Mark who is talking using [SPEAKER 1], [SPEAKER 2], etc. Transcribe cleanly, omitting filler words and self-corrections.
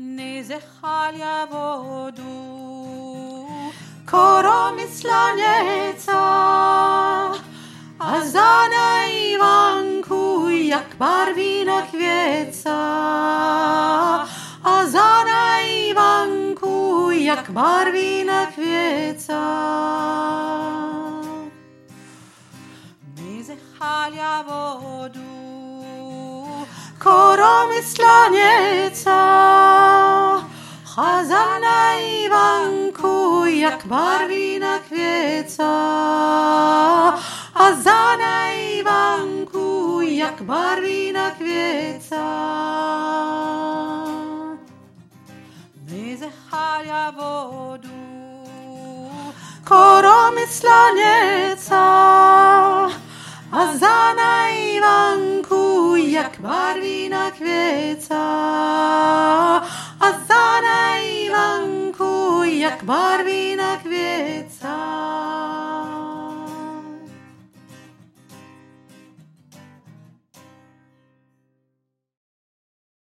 [SPEAKER 1] Nezechalia vodu, koro myslanjeca, a za na Ivanku jak barvina kvjeca, a za na Ivanku jak barvina kvjeca. Nezechalia vodu, koro myslanjeca, a za na Ivanku jak barvina kvjeca, a za na Ivanku jak barvina kvjeca. Nezechalia vodu, koro myslanjeca, a za na Ivanku jak barvina kvjeca, a za na Ivanku jak barvina